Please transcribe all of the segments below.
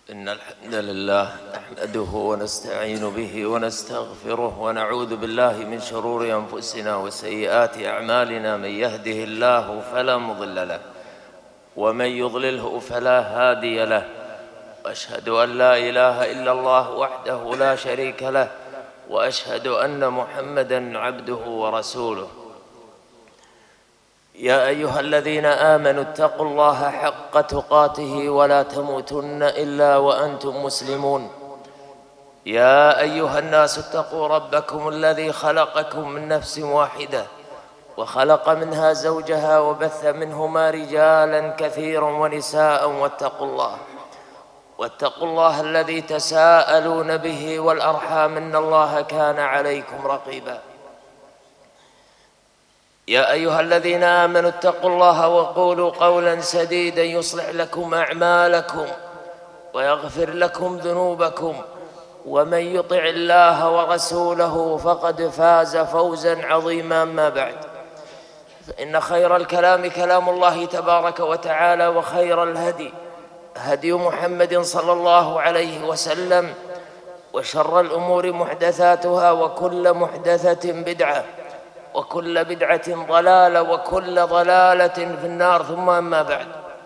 إن الحمد لله نحمده ونستعين به ونستغفره ونعوذ بالله من شرور أنفسنا وسيئات أعمالنا. من يهده الله فلا مضل له ومن يضلله فلا هادي له، وأشهد أن لا إله إلا الله وحده لا شريك له، وأشهد أن محمدًا عبده ورسوله. يا أيها الذين آمنوا اتقوا الله حق تقاته ولا تموتن إلا وأنتم مسلمون. يا أيها الناس اتقوا ربكم الذي خلقكم من نفس واحدة وخلق منها زوجها وبث منهما رجالا كثيرا ونساء، واتقوا الله الذي تساءلون به والأرحام إن الله كان عليكم رقيبا. يا أيها الذين آمنوا اتقوا الله وقولوا قولا سديدا يصلح لكم أعمالكم ويغفر لكم ذنوبكم، ومن يطع الله ورسوله فقد فاز فوزا عظيما. ما بعد، فإن خير الكلام كلام الله تبارك وتعالى، وخير الهدي هدي محمد صلى الله عليه وسلم، وشر الأمور محدثاتها، وكل محدثة بدعة، وكل بدعة ضلالة، وكل ضلالة في النار. ثم أما بعد،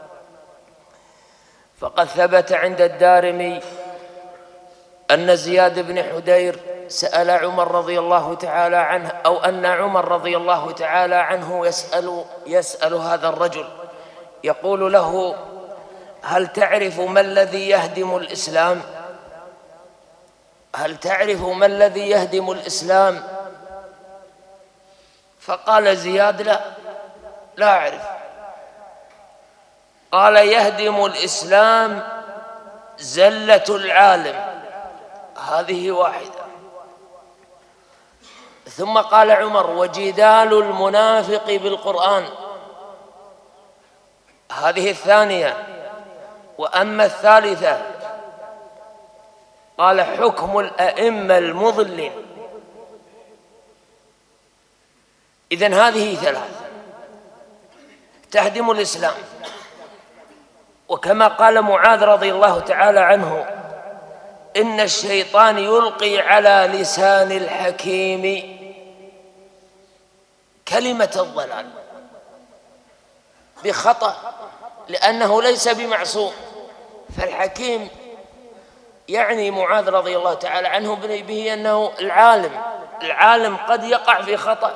فقد ثبت عند الدارمي أن زياد بن حدير سأل عمر رضي الله تعالى عنه، أو أن عمر رضي الله تعالى عنه يسأل هذا الرجل، يقول له: هل تعرف ما الذي يهدم الإسلام؟ هل تعرف ما الذي يهدم الإسلام؟ فقال زياد: لا أعرف. قال: يهدم الإسلام زلة العالم. هذه واحدة. ثم قال عمر: وجدال المنافق بالقرآن. هذه الثانية. وأما الثالثة قال: حكم الأئمة المضلين. إذن هذه ثلاث تهدم الإسلام. وكما قال معاذ رضي الله تعالى عنه: إن الشيطان يلقي على لسان الحكيم كلمة الضلال بخطأ، لأنه ليس بمعصوم. فالحكيم يعني معاذ رضي الله تعالى عنه به أنه العالم قد يقع في خطأ.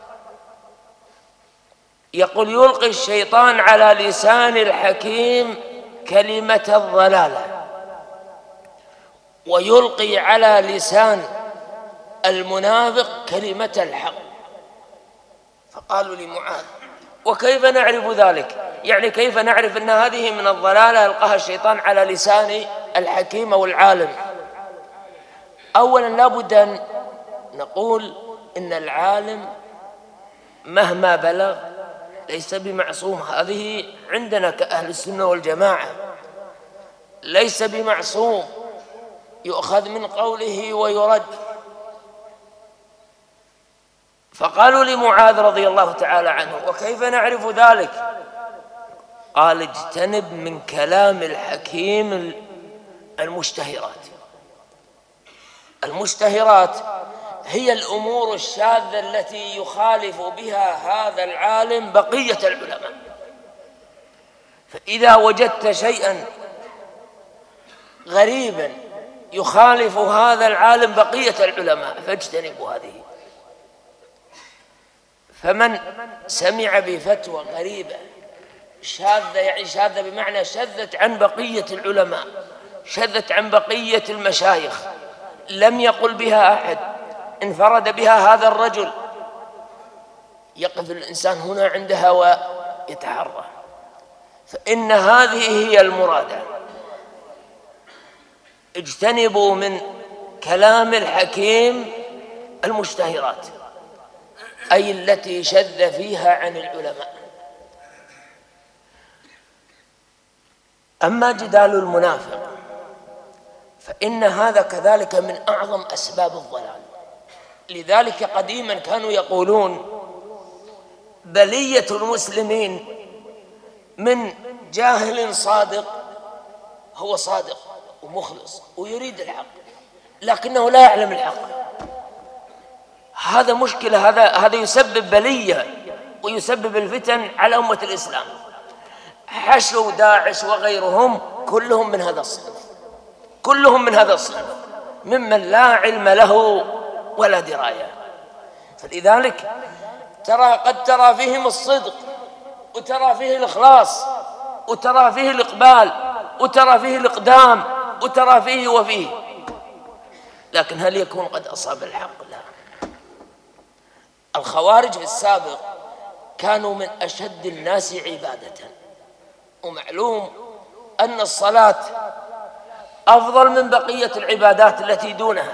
يقول: يلقي الشيطان على لسان الحكيم كلمة الضلالة، ويلقي على لسان المنافق كلمة الحق. فقالوا لمعاذ: وكيف نعرف ذلك؟ يعني كيف نعرف أن هذه من الضلالة ألقاها الشيطان على لسان الحكيم أو العالم؟ أولا لابد أن نقول إن العالم مهما بلغ ليس بمعصوم. هذه عندنا كأهل السنة والجماعة، ليس بمعصوم، يؤخذ من قوله ويرد. فقالوا لمعاذ رضي الله تعالى عنه: وكيف نعرف ذلك؟ قال: اجتنب من كلام الحكيم المشتهرات. المشتهرات هي الأمور الشاذة التي يخالف بها هذا العالم بقية العلماء. فإذا وجدت شيئا غريبا يخالف هذا العالم بقية العلماء فاجتنبوا هذه. فمن سمع بفتوى غريبة شاذة، يعني شاذة بمعنى شذت عن بقية العلماء، شذت عن بقية المشايخ، لم يقل بها أحد، انفرد بها هذا الرجل، يقف الإنسان هنا عندها ويتحرى. فإن هذه هي المرادة. اجتنبوا من كلام الحكيم المشتهرات، أي التي شذ فيها عن العلماء. أما جدال المنافق فإن هذا كذلك من أعظم أسباب الضلال. لذلك قديما كانوا يقولون: بلية المسلمين من جاهل صادق هو صادق، ومخلص ويريد الحق لكنه لا يعلم الحق. هذا مشكلة، هذا يسبب بلية ويسبب الفتن على أمة الإسلام. حشو داعش وغيرهم كلهم من هذا الصنف، كلهم من هذا الصنف، ممن لا علم له ولا دراية. فلذلك قد ترى فيهم الصدق، وترى فيه الإخلاص، وترى فيه الإقبال، وترى فيه الإقدام، وترى فيه وفيه، لكن هل يكون قد أصاب الحق؟ لا. الخوارج في السابق كانوا من أشد الناس عبادة، ومعلوم أن الصلاة أفضل من بقية العبادات التي دونها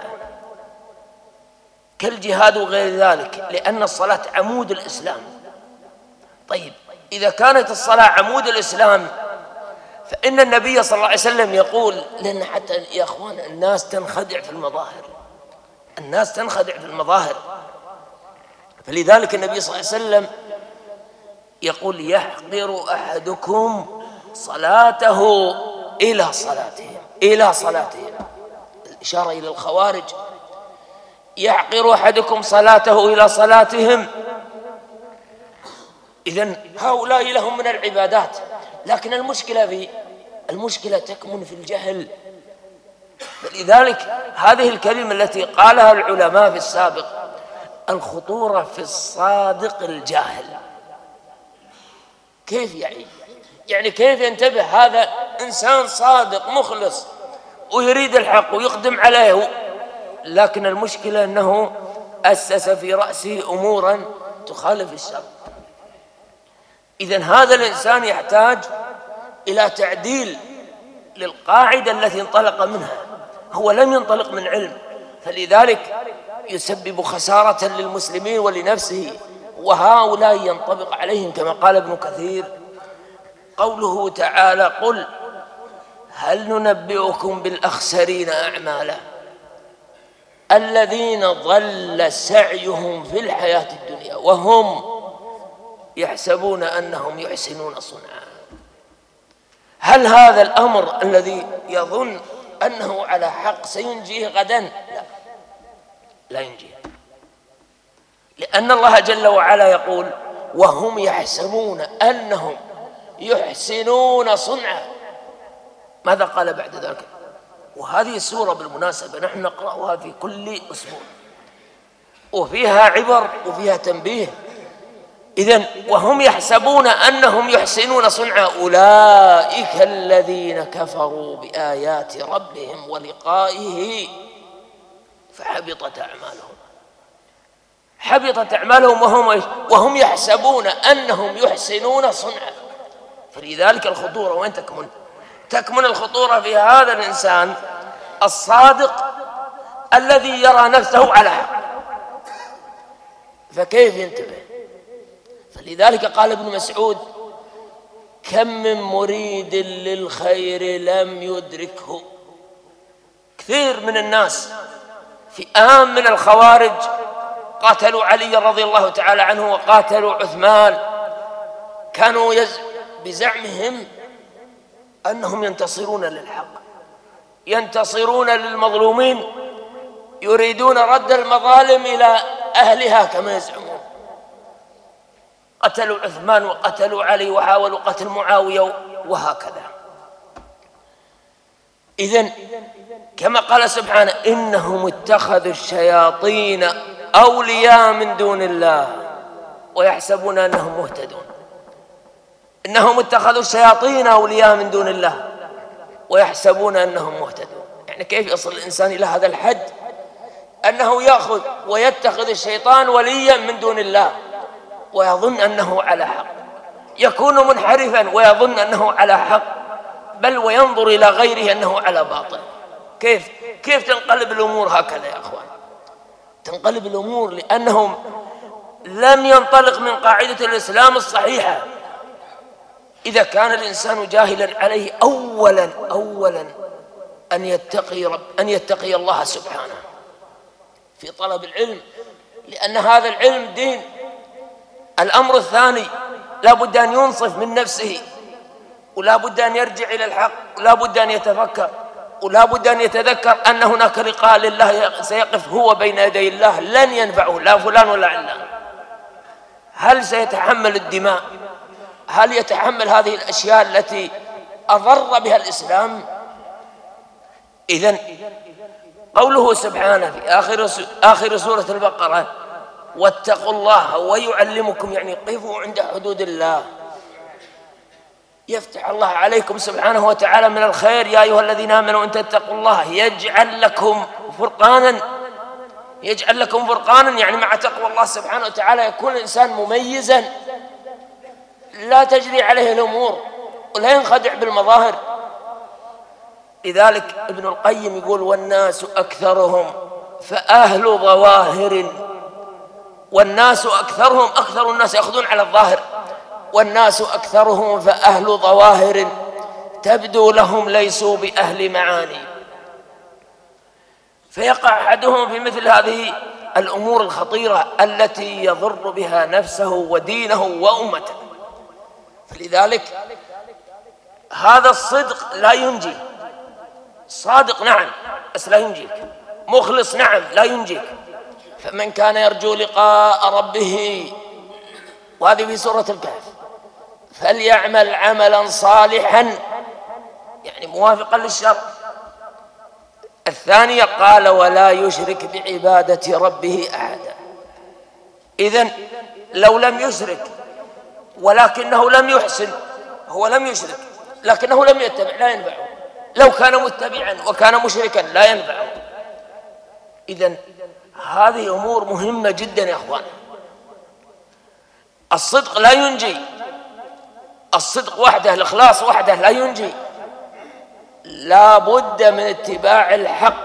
كالجهاد وغير ذلك، لأن الصلاة عمود الإسلام. طيب إذا كانت الصلاة عمود الإسلام فإن النبي صلى الله عليه وسلم يقول لأن حتى يا أخوان الناس تنخدع في المظاهر، الناس تنخدع في المظاهر. فلذلك النبي صلى الله عليه وسلم يقول يحقر أحدكم صلاته إلى صلاتهم، إلى صلاتهم، الإشارة إلى الخوارج. يحقر أحدكم صلاته إلى صلاتهم. إذن هؤلاء لهم من العبادات، لكن المشكلة تكمن في الجهل. لذلك هذه الكلمة التي قالها العلماء في السابق، الخطورة في الصادق الجاهل. كيف يعني كيف ينتبه هذا إنسان صادق مخلص ويريد الحق ويقدم عليه، لكن المشكلة أنه أسس في رأسه أمورا تخالف الشرع. إذن هذا الإنسان يحتاج إلى تعديل للقاعدة التي انطلق منها، هو لم ينطلق من علم، فلذلك يسبب خسارة للمسلمين ولنفسه. وهؤلاء ينطبق عليهم كما قال ابن كثير قوله تعالى قل هل ننبئكم بالأخسرين أعمالا الذين ضل سعيهم في الحياة الدنيا وهم يحسبون أنهم يحسنون صنعا. هل هذا الأمر الذي يظن أنه على حق سينجيه غدا؟ لا ينجيه، لأن الله جل وعلا يقول وهم يحسبون أنهم يحسنون صنعا. ماذا قال بعد ذلك؟ وهذه السورة بالمناسبة نحن نقرأها في كل أسبوع، وفيها عبر وفيها تنبيه. إذن وهم يحسبون أنهم يحسنون صنعا أولئك الذين كفروا بآيات ربهم ولقائه فحبطت أعمالهم. حبطت أعمالهم وهم يحسبون أنهم يحسنون صنعا. فلذلك الخطورة وين تكمن؟ تكمن الخطورة في هذا الإنسان الصادق الذي يرى نفسه على حق، فكيف ينتبه؟ فلذلك قال ابن مسعود كم من مريد للخير لم يدركه. كثير من الناس فئام من الخوارج قاتلوا علي رضي الله تعالى عنه وقاتلوا عثمان، كانوا بزعمهم أنهم ينتصرون للحق، ينتصرون للمظلومين، يريدون رد المظالم إلى أهلها كما يزعمون. قتلوا عثمان وقتلوا علي وحاولوا قتل معاوية وهكذا. إذن كما قال سبحانه إنهم اتخذوا الشياطين أولياء من دون الله ويحسبون أنهم مهتدون. إنهم اتخذوا الشياطين أولياء من دون الله ويحسبون أنهم مهتدون. يعني كيف يصل الإنسان إلى هذا الحد أنه يأخذ ويتخذ الشيطان وليا من دون الله ويظن أنه على حق، يكون منحرفا ويظن أنه على حق، بل وينظر إلى غيره أنه على باطل. كيف تنقلب الأمور هكذا يا أخوان؟ تنقلب الأمور لأنهم لم ينطلق من قاعدة الإسلام الصحيحة. إذا كان الإنسان جاهلا عليه أولا أن يتقي الله سبحانه في طلب العلم، لأن هذا العلم دين. الأمر الثاني لا بد أن ينصف من نفسه، ولا بد أن يرجع إلى الحق، ولا بد أن يتفكر. ولا بد أن يتذكر أن هناك لقاء لله سيقف هو بين يدي الله لن ينفعه لا فلان ولا علان. هل سيتحمل الدماء؟ هل يتحمل هذه الأشياء التي أضر بها الإسلام؟ إذن قوله سبحانه في آخر سورة البقرة واتقوا الله ويعلمكم، يعني قفوا عند حدود الله. يفتح الله عليكم سبحانه وتعالى من الخير. يا أيها الذين آمنوا إن تتقوا الله يجعل لكم فرقانا. يجعل لكم فرقانا يعني مع تقوى الله سبحانه وتعالى يكون الإنسان مميزا، لا تجري عليه الأمور ولا ينخدع بالمظاهر. لذلك ابن القيم يقول والناس أكثرهم فأهل ظواهر. والناس أكثرهم، أكثر الناس يأخذون على الظاهر، والناس أكثرهم فأهل ظواهر تبدو لهم ليسوا بأهل معاني. فيقع أحدهم في مثل هذه الأمور الخطيرة التي يضر بها نفسه ودينه وأمته. فلذلك هذا الصدق لا ينجي. صادق نعم بس لا ينجيك، مخلص نعم لا ينجيك. فمن كان يرجو لقاء ربه، وهذه في سورة الكهف، فليعمل عملا صالحا يعني موافقا للشرع. الثانية قال ولا يشرك بعبادة ربه أحدا. إذن لو لم يشرك ولكنه لم يحسن، هو لم يشرك لكنه لم يتبع لا ينفعه. لو كان متبعا وكان مشركا لا ينفعه. إذن هذه أمور مهمة جدا يا أخوان. الصدق لا ينجي، الصدق وحده، الإخلاص وحده لا ينجي، لا بد من اتباع الحق.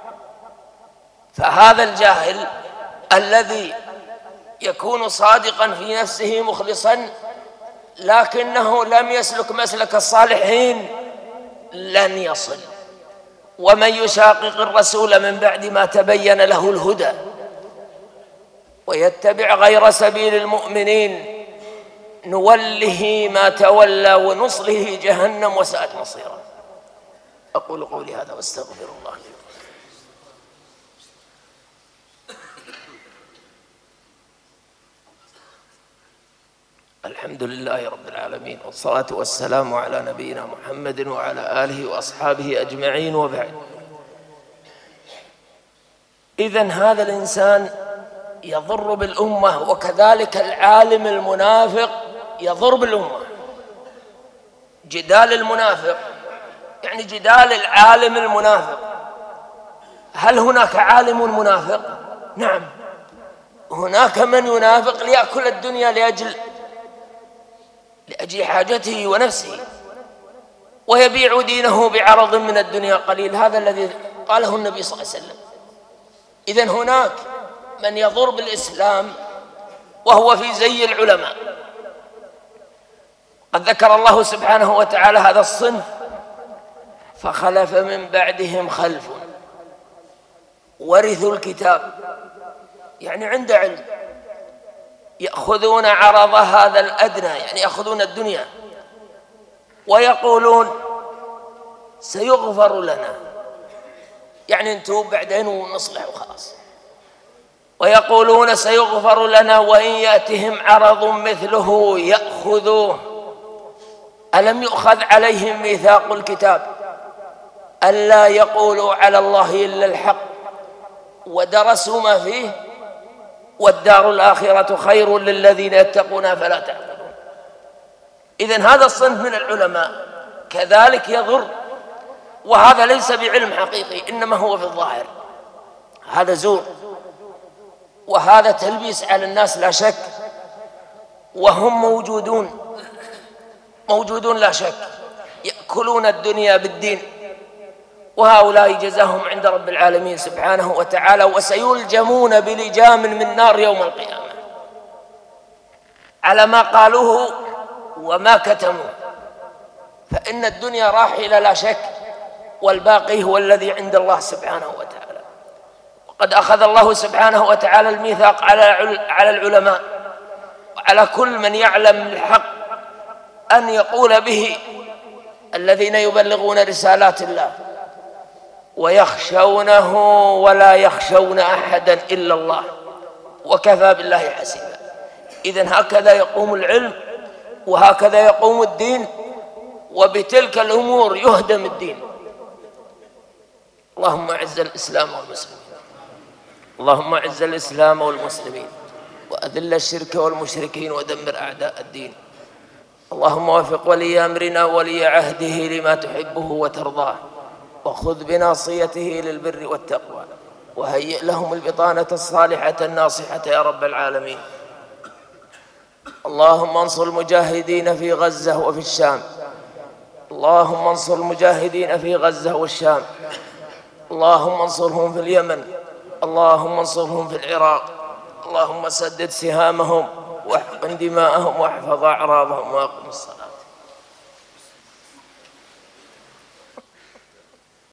فهذا الجاهل الذي يكون صادقا في نفسه مخلصا لكنه لم يسلك مسلك الصالحين لن يصل. ومن يشاقق الرسول من بعد ما تبين له الهدى ويتبع غير سبيل المؤمنين نوله ما تولى ونصله جهنم وساءت مصيرا. أقول قولي هذا واستغفر الله لي. الحمد لله رب العالمين، والصلاة والسلام على نبينا محمد وعلى آله وأصحابه أجمعين، وبعد. إذن هذا الإنسان يضر بالأمة، وكذلك العالم المنافق يضر بالأمة. جدال المنافق يعني جدال العالم المنافق. هل هناك عالم منافق؟ نعم، هناك من ينافق ليأكل الدنيا لأجل حاجته ونفسه، ويبيع دينه بعرض من الدنيا قليل. هذا الذي قاله النبي صلى الله عليه وسلم. إذن هناك من يضر بالإسلام وهو في زي العلماء. قد ذكر الله سبحانه وتعالى هذا الصنف: فخلف من بعدهم خلف ورثوا الكتاب، يعني عند علم، يأخذون عرض هذا الأدنى، يعني يأخذون الدنيا، ويقولون سيغفر لنا، يعني نتوب بعدين ونصلح وخلاص. ويقولون سيغفر لنا وإن يأتهم عرض مثله يأخذوه. ألم يؤخذ عليهم ميثاق الكتاب ألا يقولوا على الله إلا الحق ودرسوا ما فيه والدار الآخرة خير للذين يتقون فلا تعقلون. إذن هذا الصنف من العلماء كذلك يضر، وهذا ليس بعلم حقيقي، إنما هو في الظاهر. هذا زور، وهذا تلبيس على الناس لا شك، وهم موجودون لا شك، يأكلون الدنيا بالدين. وهؤلاء جزاهم عند رب العالمين سبحانه وتعالى، وسيلجمون بلجام من نار يوم القيامة على ما قالوه وما كتموه. فإن الدنيا راحلة لا شك، والباقي هو الذي عند الله سبحانه وتعالى. وقد أخذ الله سبحانه وتعالى الميثاق على العلماء وعلى كل من يعلم الحق أن يقول به الذين يبلغون رسالات الله. ويخشونه ولا يخشون أحدا إلا الله وكفى بالله حسيبا. إذن هكذا يقوم العلم وهكذا يقوم الدين، وبتلك الأمور يهدم الدين. اللهم أعز الإسلام والمسلمين، اللهم أعز الإسلام والمسلمين وأذل الشرك والمشركين ودمر أعداء الدين. اللهم وفق ولي أمرنا وولي عهده لما تحبه وترضاه، وخذ بناصيته للبر والتقوى، وهيئ لهم البطانة الصالحة الناصحة يا رب العالمين. اللهم انصر المجاهدين في غزة وفي الشام، اللهم انصر المجاهدين في غزة والشام، اللهم انصرهم في اليمن، اللهم انصرهم في العراق، اللهم سدد سهامهم واحقن دماءهم واحفظ أعراضهم وأقم الصلاة.